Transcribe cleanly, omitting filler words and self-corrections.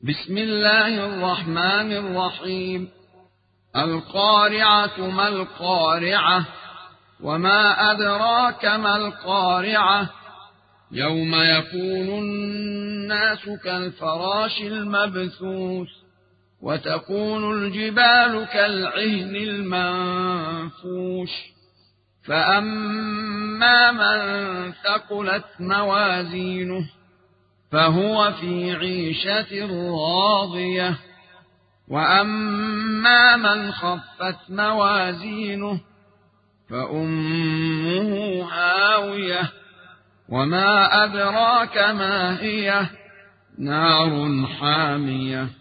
بسم الله الرحمن الرحيم. القارعة ما القارعة وما أدراك ما القارعة يوم يكون الناس كالفراش المبثوث وتكون الجبال كالعهن المنفوش فأما من ثقلت موازينه فهو في عيشة راضية وأما من خفت موازينه فأمه هاوية وما أدراك ما هي نار حامية.